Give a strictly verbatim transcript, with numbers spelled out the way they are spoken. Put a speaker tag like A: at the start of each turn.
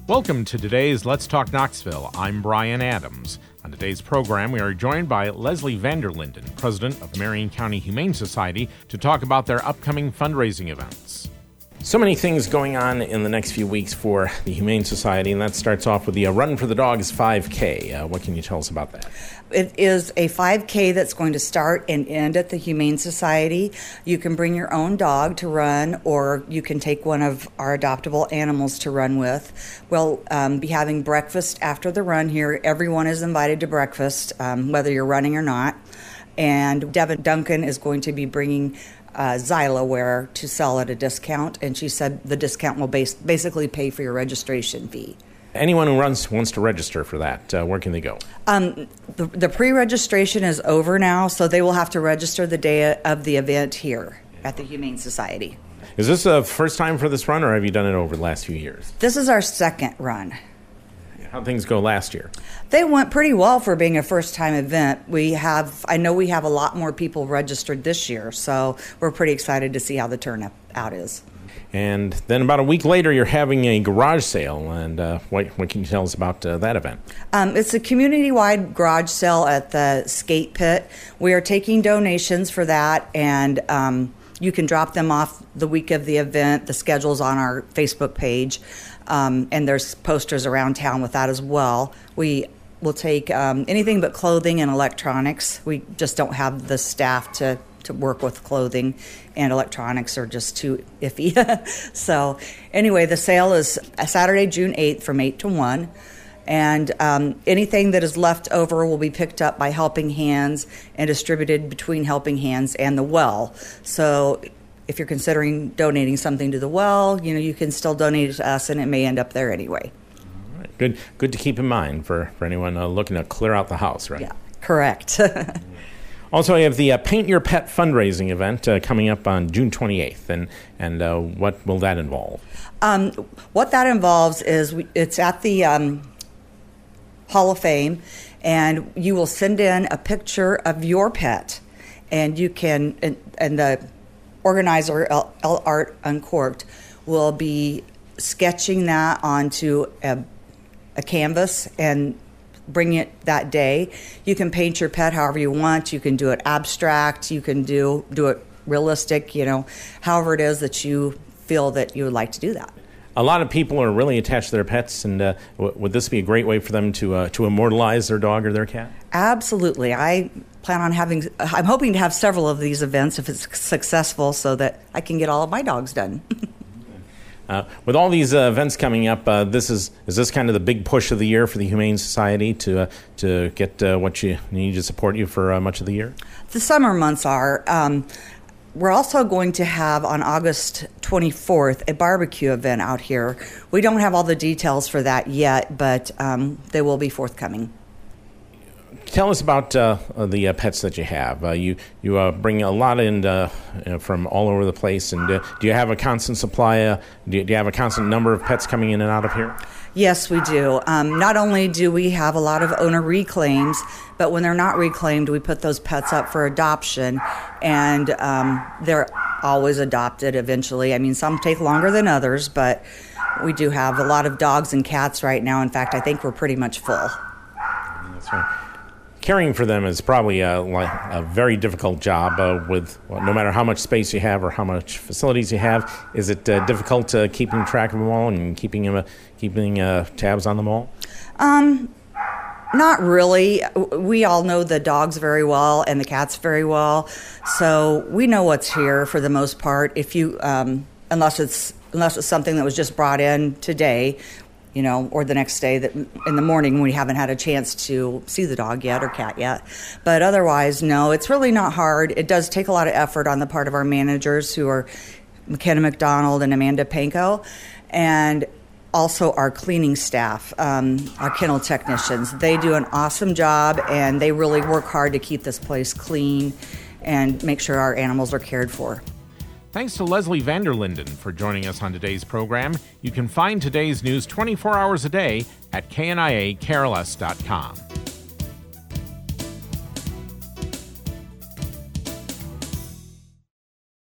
A: Welcome to today's Let's Talk Knoxville. I'm Brian Adams. On today's program, we are joined by Leslie Vanderlinden, president of Marion County Humane Society, to talk about their upcoming fundraising events. So many things going on in the next few weeks for the Humane Society, and that starts off with the uh, Run for the Dogs five K. Uh, what can you tell us about that?
B: It is a five K that's going to start and end at the Humane Society. You can bring your own dog to run, or you can take one of our adoptable animals to run with. We'll um, be having breakfast after the run here. Everyone is invited to breakfast, um, whether you're running or not. And Devin Duncan is going to be bringing uh, Xylaware to sell at a discount, and she said the discount will base- basically pay for your registration fee.
A: Anyone who runs wants to register for that, uh, where can they go?
B: Um, the, the pre-registration is over now, so they will have to register the day of the event here at the Humane Society.
A: Is this the first time for this run, or have you done it over the last few years?
B: This is our second run.
A: How'd things go last year?
B: They went pretty well for being a first-time event. We have, I know we have a lot more people registered this year, so we're pretty excited to see how the turnout is.
A: And then about a week later, you're having a garage sale. And uh, what, what can you tell us about uh, that event?
B: Um, it's a community-wide garage sale at the skate pit. We are taking donations for that, and um, you can drop them off the week of the event. The schedule's on our Facebook page, um, and there's posters around town with that as well. We will take um, anything but clothing and electronics. We just don't have the staff to to work with clothing, and electronics are just too iffy. So anyway, the sale is Saturday, June eighth from eight to one. And um, anything that is left over will be picked up by Helping Hands and distributed between Helping Hands and the Well. So if you're considering donating something to the Well, you know, you can still donate it to us, and it may end up there anyway.
A: All right. Good, good to keep in mind for, for anyone uh, looking to clear out the house, right?
B: Yeah, correct.
A: Also, you have the uh, Paint Your Pet fundraising event uh, coming up on June twenty-eighth, and and uh, what will that involve?
B: Um, what that involves is we, it's at the um, Hall of Fame, and you will send in a picture of your pet, and you can, and, and the organizer, L, L Art Uncorked, will be sketching that onto a, a canvas and bring it that day. You can paint your pet however you want. You can do it abstract. You can do do it realistic, you know, however it is that you feel that you would like to do that.
A: A lot of people are really attached to their pets, and uh, w- would this be a great way for them to uh, to immortalize their dog or their cat?
B: Absolutely. I plan on having, I'm hoping to have several of these events if it's successful, so that I can get all of my dogs done.
A: Uh, with all these uh, events coming up, uh, this is is this kind of the big push of the year for the Humane Society to uh, to get uh, what you need to support you for uh, much of the year?
B: The summer months are. Um, we're also going to have on August twenty-fourth a barbecue event out here. We don't have all the details for that yet, but um, they will be forthcoming.
A: Tell us about uh, the uh, pets that you have. Uh, you you uh, bring a lot in uh, uh, from all over the place, and uh, do you have a constant supply? Uh, do, you, do you have a constant number of pets coming in and out of here?
B: Yes, we do. Um, not only do we have a lot of owner reclaims, but when they're not reclaimed, we put those pets up for adoption, and um, they're always adopted eventually. I mean, some take longer than others, but we do have a lot of dogs and cats right now. In fact, I think we're pretty much full.
A: That's right. Caring for them is probably a, like a very difficult job uh, with well, no matter how much space you have or how much facilities you have. Is it uh, difficult uh, keeping track of them all and keeping them, uh, keeping uh, tabs on them all?
B: Um, not really. We all know the dogs very well and the cats very well, so we know what's here for the most part. If you, um, unless it's unless it's something that was just brought in today, you know, or the next day that in the morning when we haven't had a chance to see the dog yet or cat yet. But otherwise, no, it's really not hard. It does take a lot of effort on the part of our managers, who are McKenna McDonald and Amanda Panko, and also our cleaning staff, um, our kennel technicians. They do an awesome job, and they really work hard to keep this place clean and make sure our animals are cared for.
A: Thanks to Leslie Vanderlinden for joining us on today's program. You can find today's news twenty-four hours a day at K N I A K R L S dot com.